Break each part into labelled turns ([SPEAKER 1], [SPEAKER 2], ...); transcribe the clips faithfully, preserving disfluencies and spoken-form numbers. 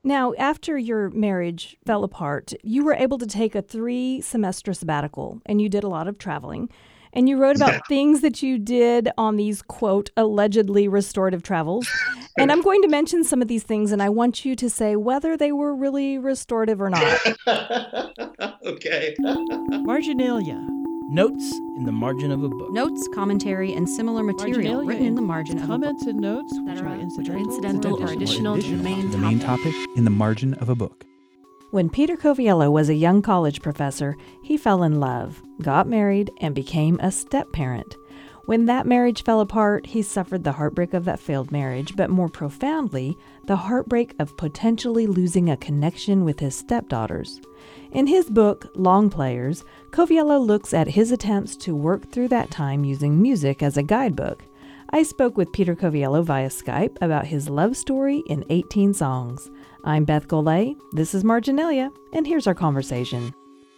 [SPEAKER 1] Now, after your marriage fell apart, you were able to take a three-semester sabbatical, and you did a lot of traveling. And you wrote about
[SPEAKER 2] Yeah.
[SPEAKER 1] things that you did on these, quote, allegedly restorative travels. And I'm going to mention some of these things, and I want you to say whether they were really restorative or not.
[SPEAKER 2] Okay.
[SPEAKER 3] Marginalia. Notes in the margin of a book.
[SPEAKER 4] Notes, commentary, and similar material
[SPEAKER 3] Marginalia
[SPEAKER 4] written in the margin of a book.
[SPEAKER 3] Comments and notes
[SPEAKER 4] that
[SPEAKER 3] which
[SPEAKER 4] are,
[SPEAKER 3] are
[SPEAKER 4] which are
[SPEAKER 3] incidental,
[SPEAKER 4] incidental or additional to the main
[SPEAKER 5] the main topic in the margin of a book.
[SPEAKER 1] When Peter Coviello was a young college professor, he fell in love, got married, and became a step-parent. When that marriage fell apart, he suffered the heartbreak of that failed marriage, but more profoundly, the heartbreak of potentially losing a connection with his stepdaughters. In his book, Long Players, Coviello looks at his attempts to work through that time using music as a guidebook. I spoke with Peter Coviello via Skype about his love story in eighteen songs. I'm Beth Golay, this is Marginalia, and here's our conversation.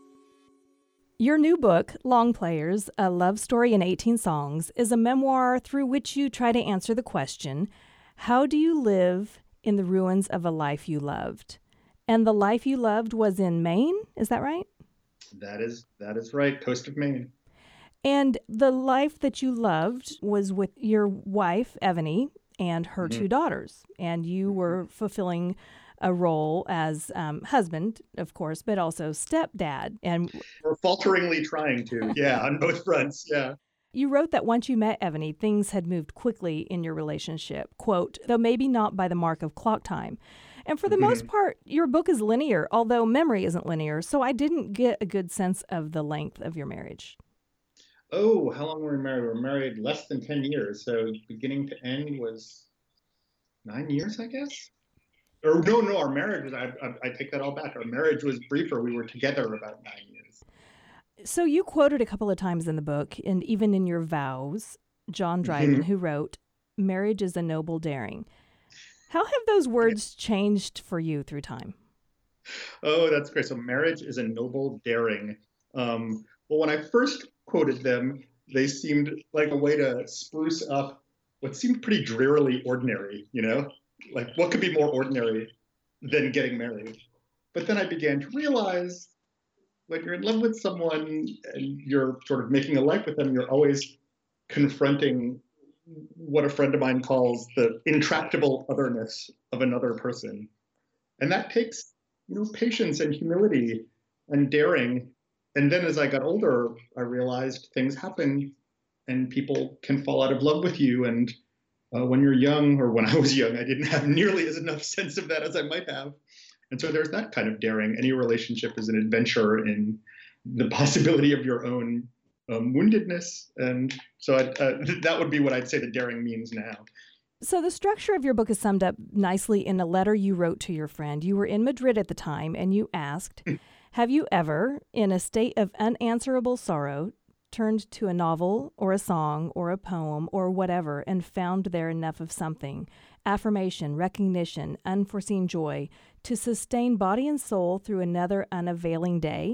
[SPEAKER 1] Your new book, Long Players, A Love Story in eighteen Songs, is a memoir through which you try to answer the question, how do you live in the ruins of a life you loved? And the life you loved was in Maine, is that right?
[SPEAKER 2] That is that is right, coast of Maine.
[SPEAKER 1] And the life that you loved was with your wife, Evany, and her mm-hmm. two daughters. And you were fulfilling a role as um, husband, of course, but also stepdad. And
[SPEAKER 2] we're falteringly trying to, yeah, on both fronts, yeah.
[SPEAKER 1] You wrote that once you met Evany, things had moved quickly in your relationship, quote, though maybe not by the mark of clock time. And for the mm-hmm. most part, your book is linear, although memory isn't linear, so I didn't get a good sense of the length of your marriage.
[SPEAKER 2] Oh, how long were we married? We were married less than ten years, so beginning to end was nine years, I guess? Or no, no, our marriage was, I, I, I take that all back. Our marriage was briefer. We were together about nine years.
[SPEAKER 1] So you quoted a couple of times in the book, and even in your vows, John Dryden, mm-hmm. who wrote, "Marriage is a noble daring." How have those words changed for you through time?
[SPEAKER 2] Oh, that's great. So marriage is a noble daring. Um, well, when I first quoted them, they seemed like a way to spruce up what seemed pretty drearily ordinary, you know? Like, what could be more ordinary than getting married? But then I began to realize when you're in love with someone and you're sort of making a life with them, you're always confronting what a friend of mine calls the intractable otherness of another person. And that takes, you know, patience and humility and daring. And then as I got older, I realized things happen and people can fall out of love with you. And uh, when you're young, or when I was young, I didn't have nearly as enough sense of that as I might have. And so there's that kind of daring. Any relationship is an adventure in the possibility of your own um, woundedness. And so I, uh, that would be what I'd say the daring means now.
[SPEAKER 1] So the structure of your book is summed up nicely in a letter you wrote to your friend. You were in Madrid at the time, and you asked, have you ever, in a state of unanswerable sorrow, turned to a novel or a song or a poem or whatever and found there enough of something, affirmation, recognition, unforeseen joy, to sustain body and soul through another unavailing day?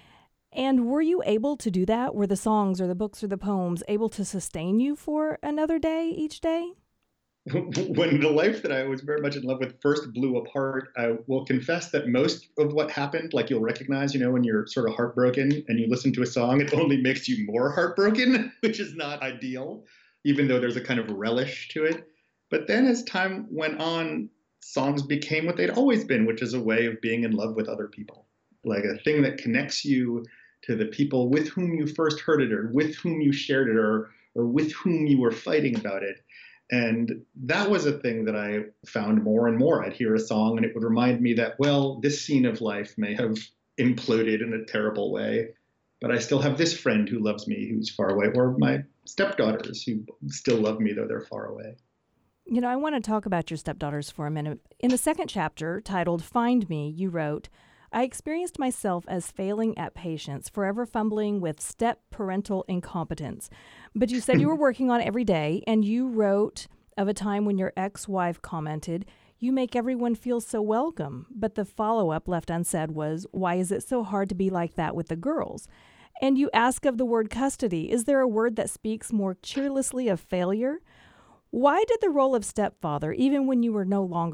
[SPEAKER 1] And were you able to do that? Were the songs or the books or the poems able to sustain you for another day each day?
[SPEAKER 2] When the life that I was very much in love with first blew apart, I will confess that most of what happened, like you'll recognize, you know, when you're sort of heartbroken and you listen to a song, it only makes you more heartbroken, which is not ideal, even though there's a kind of relish to it. But then as time went on, songs became what they'd always been, which is a way of being in love with other people, like a thing that connects you to the people with whom you first heard it, or with whom you shared it, or or with whom you were fighting about it. And that was a thing that I found more and more. I'd hear a song and it would remind me that, well, this scene of life may have imploded in a terrible way, but I still have this friend who loves me who's far away, or my stepdaughters who still love me though they're far away.
[SPEAKER 1] You know, I want to talk about your stepdaughters for a minute. In the second chapter, titled Find Me, you wrote, I experienced myself as failing at patience, forever fumbling with step-parental incompetence. But you said you were working on it every day, and you wrote of a time when your ex-wife commented, you make everyone feel so welcome. But the follow-up left unsaid was, why is it so hard to be like that with the girls? And you ask of the word custody, is there a word that speaks more cheerlessly of failure? Why did the role of stepfather, even when you were no longer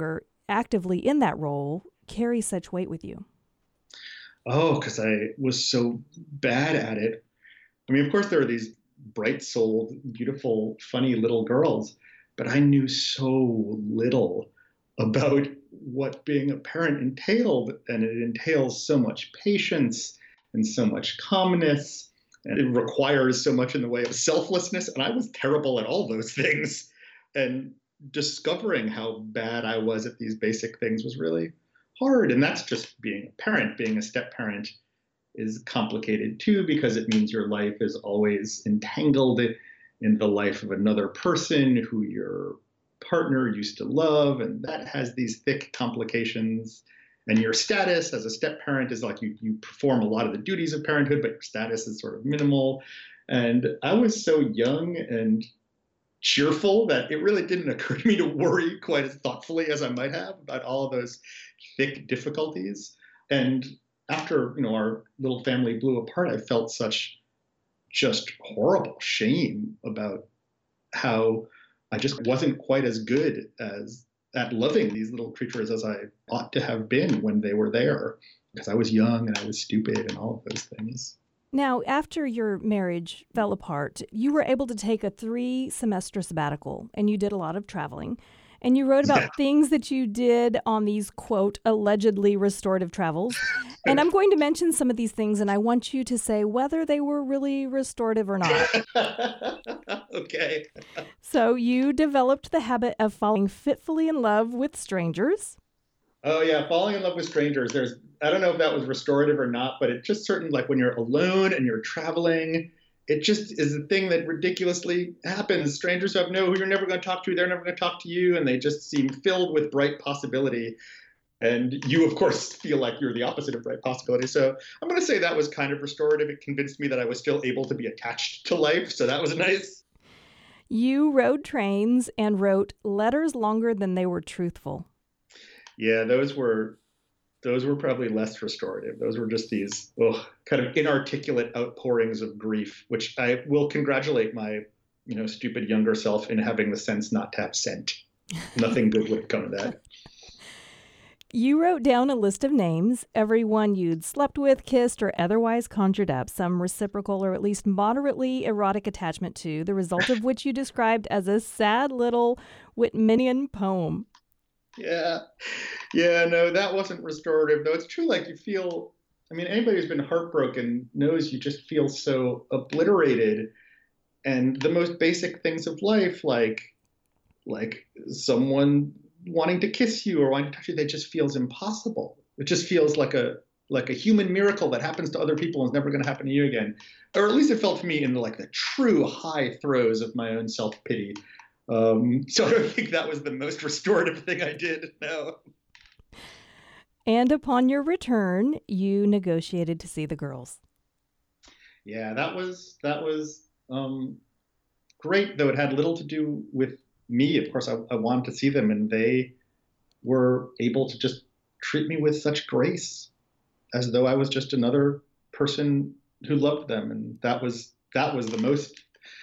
[SPEAKER 1] actively in that role carry such weight with you?
[SPEAKER 2] Oh, because I was so bad at it. I mean, of course, there are these bright-souled, beautiful, funny little girls, but I knew so little about what being a parent entailed, and it entails so much patience and so much calmness, and it requires so much in the way of selflessness, and I was terrible at all those things. And discovering how bad I was at these basic things was really hard, and that's just being a parent. Being a step-parent is complicated too, because it means your life is always entangled in the life of another person who your partner used to love, and that has these thick complications. And your status as a step parent is like you, you perform a lot of the duties of parenthood, but your status is sort of minimal. And I was so young and cheerful that it really didn't occur to me to worry quite as thoughtfully as I might have about all of those thick difficulties. And after, you know, our little family blew apart, I felt such just horrible shame about how I just wasn't quite as good as at loving these little creatures as I ought to have been when they were there, because I was young and I was stupid and all of those things.
[SPEAKER 1] Now, after your marriage fell apart, you were able to take a three-semester sabbatical, and you did a lot of traveling. And you wrote about yeah. things that you did on these, quote, allegedly restorative travels. And I'm going to mention some of these things, and I want you to say whether they were really restorative or not.
[SPEAKER 2] Okay.
[SPEAKER 1] So you developed the habit of falling fitfully in love with strangers.
[SPEAKER 2] Oh, yeah. Falling in love with strangers. There's, I don't know if that was restorative or not, but it just certain, like when you're alone and you're traveling, it just is a thing that ridiculously happens. Strangers who have no, who you're never going to talk to, they're never going to talk to you, and they just seem filled with bright possibility. And you, of course, feel like you're the opposite of bright possibility. So I'm going to say that was kind of restorative. It convinced me that I was still able to be attached to life. So that was nice.
[SPEAKER 1] You rode trains and wrote letters longer than they were truthful.
[SPEAKER 2] Yeah, those were those were probably less restorative. Those were just these oh, kind of inarticulate outpourings of grief, which I will congratulate my, you know, stupid younger self in having the sense not to have sent. Nothing good would come of that.
[SPEAKER 1] You wrote down a list of names, everyone you'd slept with, kissed, or otherwise conjured up some reciprocal or at least moderately erotic attachment to, the result of which you described as a sad little Whitmanian poem.
[SPEAKER 2] Yeah. Yeah, no, that wasn't restorative. Though it's true, like you feel, I mean, anybody who's been heartbroken knows you just feel so obliterated. And the most basic things of life, like, like someone wanting to kiss you or wanting to touch you, that just feels impossible. It just feels like a like a human miracle that happens to other people and is never going to happen to you again. Or at least it felt to me in the, like the true high throes of my own self-pity. Um, so I don't think that was the most restorative thing I did, no.
[SPEAKER 1] And upon your return, you negotiated to see the girls.
[SPEAKER 2] Yeah, that was that was um, great, though it had little to do with me. Of course, I, I wanted to see them, and they were able to just treat me with such grace, as though I was just another person who loved them. And that was that was the most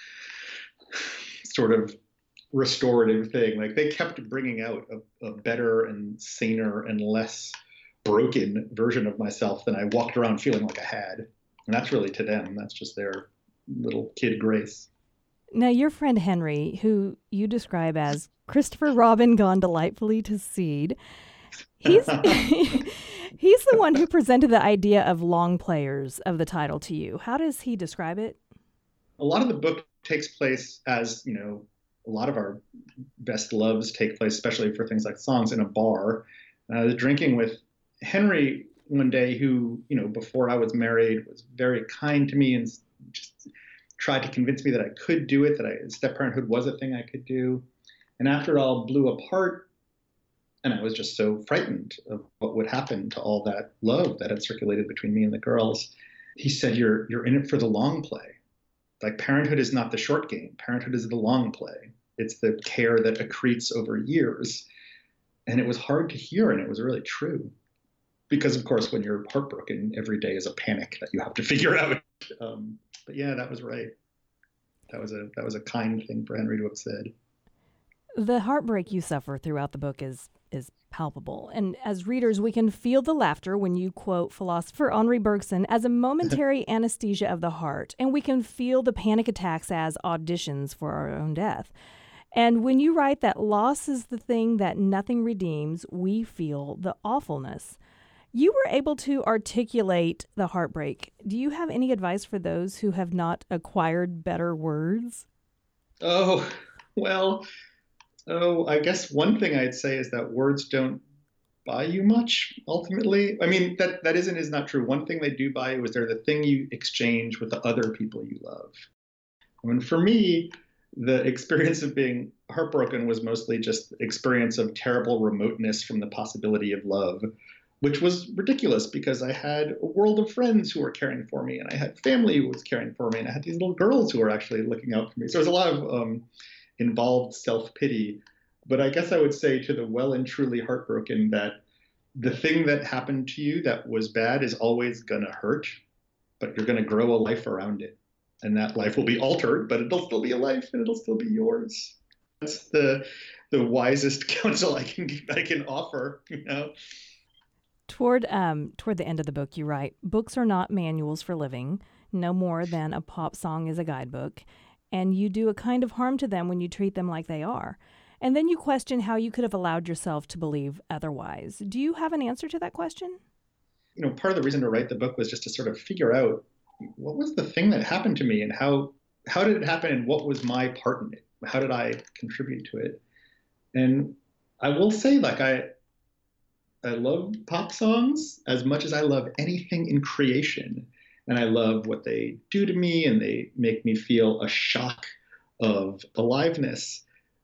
[SPEAKER 2] sort of restorative thing. Like they kept bringing out a, a better and saner and less broken version of myself than I walked around feeling like I had. And that's really to them. That's just their little kid grace.
[SPEAKER 1] Now, your friend Henry, who you describe as Christopher Robin gone delightfully to seed, he's he's the one who presented the idea of long players of the title to you. How does he describe it?
[SPEAKER 2] A lot of the book takes place as, you know, a lot of our best loves take place, especially for things like songs, in a bar. I was drinking with Henry one day, who, you know, before I was married, was very kind to me and just tried to convince me that I could do it, that I, step parenthood was a thing I could do. And after it all blew apart, and I was just so frightened of what would happen to all that love that had circulated between me and the girls, he said, you're you're in it for the long play. Like, parenthood is not the short game. Parenthood is the long play. It's the care that accretes over years. And it was hard to hear, and it was really true. Because, of course, when you're heartbroken, every day is a panic that you have to figure out. Um, but yeah, that was right. That was a that was a kind thing for Henry to have said.
[SPEAKER 1] The heartbreak you suffer throughout the book is is palpable. And as readers, we can feel the laughter when you quote philosopher Henri Bergson as a momentary anesthesia of the heart. And we can feel the panic attacks as auditions for our own death. And when you write that loss is the thing that nothing redeems, we feel the awfulness. You were able to articulate the heartbreak. Do you have any advice for those who have not acquired better words?
[SPEAKER 2] Oh, well, oh, I guess one thing I'd say is that words don't buy you much, ultimately. I mean, that, that isn't is not true. One thing they do buy you is they're the thing you exchange with the other people you love. I mean, for me, the experience of being heartbroken was mostly just the experience of terrible remoteness from the possibility of love, which was ridiculous because I had a world of friends who were caring for me, and I had family who was caring for me, and I had these little girls who were actually looking out for me. So there's a lot of um, involved self-pity. But I guess I would say to the well and truly heartbroken that the thing that happened to you that was bad is always going to hurt, but you're going to grow a life around it. And that life will be altered, but it'll still be a life and it'll still be yours. That's the the wisest counsel I can I can offer, you know.
[SPEAKER 1] Toward um toward the end of the book, you write, books are not manuals for living, no more than a pop song is a guidebook, and you do a kind of harm to them when you treat them like they are. And then you question how you could have allowed yourself to believe otherwise. Do you have an answer to that question?
[SPEAKER 2] You know, part of the reason to write the book was just to sort of figure out what was the thing that happened to me and how how did it happen and what was my part in it? How did I contribute to it? And I will say, like, I I love pop songs as much as I love anything in creation. And I love what they do to me, and they make me feel a shock of aliveness.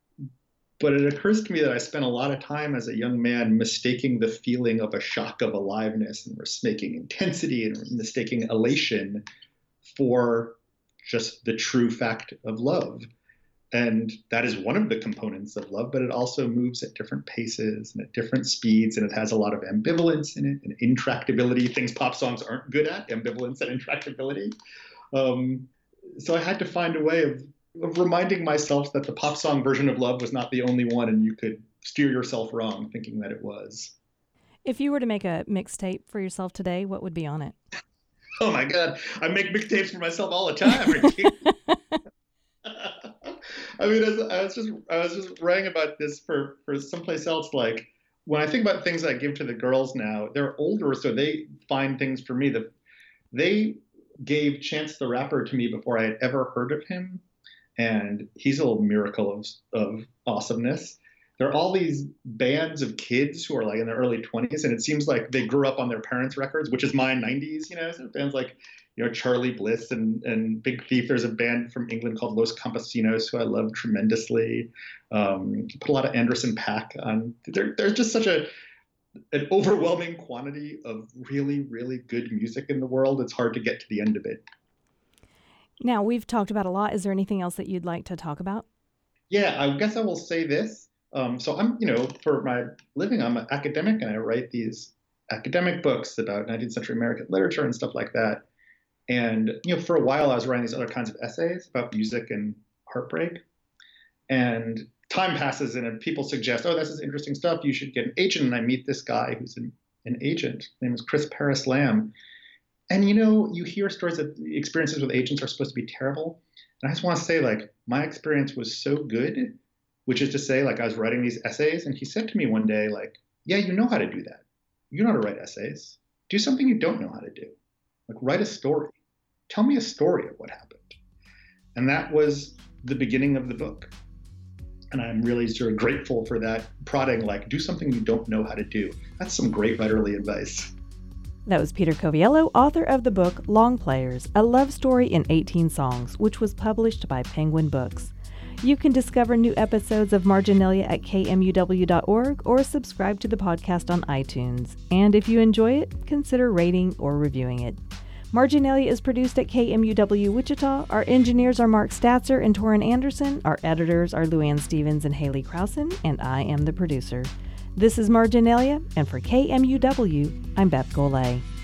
[SPEAKER 2] But it occurs to me that I spent a lot of time as a young man mistaking the feeling of a shock of aliveness and mistaking intensity and mistaking elation for just the true fact of love. And that is one of the components of love, but it also moves at different paces and at different speeds, and it has a lot of ambivalence in it and intractability, things pop songs aren't good at, ambivalence and intractability. Um, so I had to find a way of of reminding myself that the pop song version of love was not the only one, and you could steer yourself wrong thinking that it was.
[SPEAKER 1] If you were to make a mixtape for yourself today, what would be on it?
[SPEAKER 2] Oh my God, I make mixtapes for myself all the time, Ricky. I mean, as, I was just I was just writing about this for for someplace else. Like, when I think about things I give to the girls now, they're older, so they find things for me that they gave Chance the Rapper to me before I had ever heard of him. And he's a little miracle of, of awesomeness. There are all these bands of kids who are like in their early twenties, and it seems like they grew up on their parents' records, which is my nineties, you know, so bands like, you know, Charlie Bliss and, and Big Thief. There's a band from England called Los Campesinos who I love tremendously. Um, put a lot of Anderson .Paak on. There, there's just such a an overwhelming quantity of really, really good music in the world. It's hard to get to the end of it.
[SPEAKER 1] Now, we've talked about a lot. Is there anything else that you'd like to talk about?
[SPEAKER 2] Yeah, I guess I will say this. Um, so I'm, you know, for my living, I'm an academic, and I write these academic books about nineteenth century American literature and stuff like that. And, you know, for a while I was writing these other kinds of essays about music and heartbreak. And time passes, and people suggest, oh, this is interesting stuff. You should get an agent. And I meet this guy who's an, an agent. His name is Chris Paris Lamb. And, you know, you hear stories that experiences with agents are supposed to be terrible. And I just want to say, like, my experience was so good, which is to say, like, I was writing these essays, and he said to me one day, like, yeah, you know how to do that. You know how to write essays. Do something you don't know how to do. Like, write a story. Tell me a story of what happened. And that was the beginning of the book. And I'm really sort of grateful for that prodding, like, do something you don't know how to do. That's some great writerly advice.
[SPEAKER 1] That was Peter Coviello, author of the book Long Players, A Love Story in eighteen Songs, which was published by Penguin Books. You can discover new episodes of Marginalia at K M U W dot org or subscribe to the podcast on iTunes. And if you enjoy it, consider rating or reviewing it. Marginalia is produced at K M U W Wichita. Our engineers are Mark Statzer and Torrin Anderson. Our editors are Luann Stevens and Haley Krausen, and I am the producer. This is Marginalia, and for K M U W, I'm Beth Golay.